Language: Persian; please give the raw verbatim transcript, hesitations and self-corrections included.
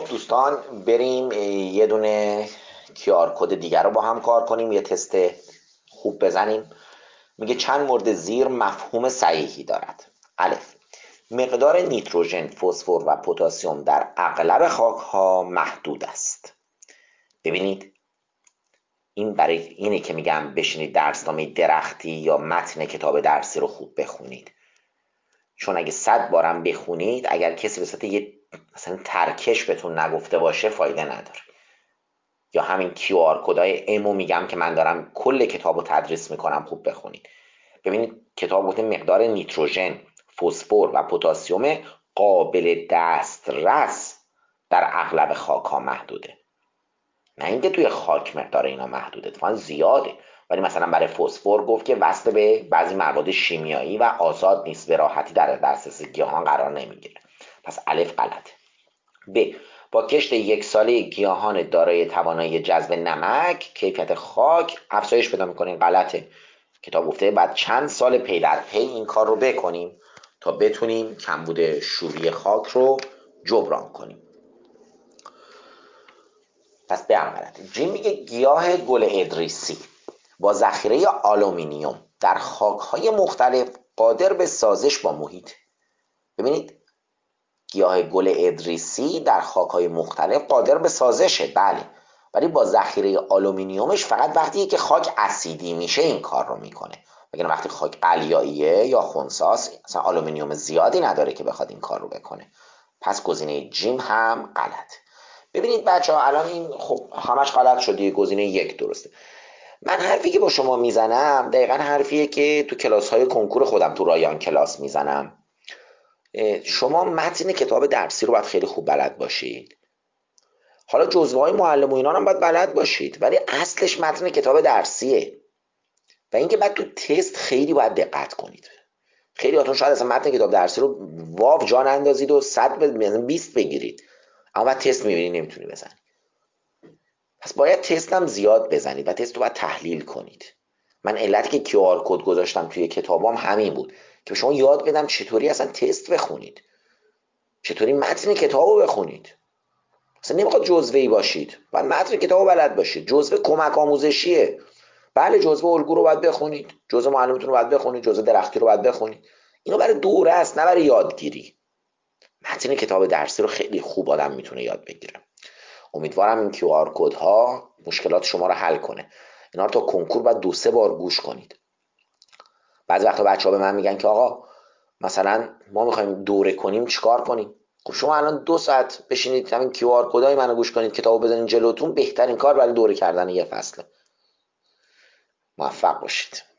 خب دوستان بریم یه دونه کیار کد دیگر رو با هم کار کنیم، یه تست خوب بزنیم. میگه چند مورد زیر مفهوم صحیحی دارد. الف، مقدار نیتروژن، فسفر و پتاسیم در اغلب خاک‌ها محدود است. ببینید این برای اینه که میگم بشینید درسنامه درختی یا متن کتاب درسی رو خوب بخونید، چون اگه صد بارم بخونید اگر کسی به صورت یه مثلا ترکش بهتون نگفته باشه فایده نداره. یا همین کیو آر کدای امو میگم که من دارم کل کتاب رو تدریس میکنم، خوب بخونید. ببینید کتاب گفته مقدار نیتروژن، فسفر و پتاسیم قابل دسترس در اغلب خاک ها محدوده. نه اینکه توی خاک مقدار اینا محدوده، اتفاقا زیاده، ولی مثلا برای فسفر گفت که وصل به بعضی مواد شیمیایی و آزاد نیست، به راحتی در دسترس گیاهان قرار نمیگیره. پس الف غلطه. ب، با کشت یک ساله گیاهان دارای توانایی جذب نمک کیفیت خاک افزایش پیدا میکنه. غلطه. کتاب گفته بعد چند سال پی در پی این کار رو بکنیم تا بتونیم کمبود شوری خاک رو جبران کنیم. پس به غلطه. جیم میگه گیاه گل ادریسی با ذخیره آلومینیوم در خاک‌های مختلف قادر به سازش با محیط. ببینید گیاه گل ادریسی در خاک‌های مختلف قادر به سازشه، بله، ولی با ذخیره آلومینیومش فقط وقتی که خاک اسیدی میشه این کار رو میکنه، وگرنه وقتی خاک قلیاییه یا خنثیه اصلا آلومینیوم زیادی نداره که بخواد این کار رو بکنه. پس گزینه جیم هم غلط. ببینید بچه ها الان این خب همش غلط شده، گزینه یک درسته. من حرفی که با شما میزنم دقیقا حرفیه که تو کلاس های کنکور خودم تو رایان کلاس میزنم. شما متن کتاب درسی رو باید خیلی خوب بلد باشید، حالا جزوه های معلم و اینا هم باید بلد باشید، ولی اصلش متن کتاب درسیه و اینکه بعد تو تست خیلی باید دقت کنید. خیلی هاتون شاید اصلا متن کتاب درسی رو واو جان اندازید و صد به بیست بگیرید، اما بعد تست میبینید نمیتونی بزنید. پس باید تست هم زیاد بزنید و تست رو باید تحلیل کنید. من علتی که کیو آر کد گذاشتم توی کتابام همین بود که شما یاد بدم چطوری اصلا تست بخونید، چطوری متن کتابو بخونید. اصلا نمیخواد جزوه‌ای باشید، باید متن کتابو بلد باشید. جزوه کمک آموزشیه، بله جزوه الگو رو باید بخونید، جزوه معلمتون رو باید بخونید، جزوه درختی رو باید بخونید. اینو برای دوره است نه برای یادگیری. متن کتاب درسی رو خیلی خوب آدم میتونه یاد بگیره. امیدوارم این کیو آر کد ها مشکلات شما رو حل کنه. اینا رو تا کنکور باید دو سه بار گوش کنید. بعضی وقتا بچه‌ها به من میگن که آقا مثلا ما میخوایم دوره کنیم چیکار کنیم؟ خب شما الان دو ساعت بشینید همین کیو آر کدای منو گوش کنید، کتابو بزنید جلوتون، بهترین کار برای دوره کردن یه فصله. موفق باشید.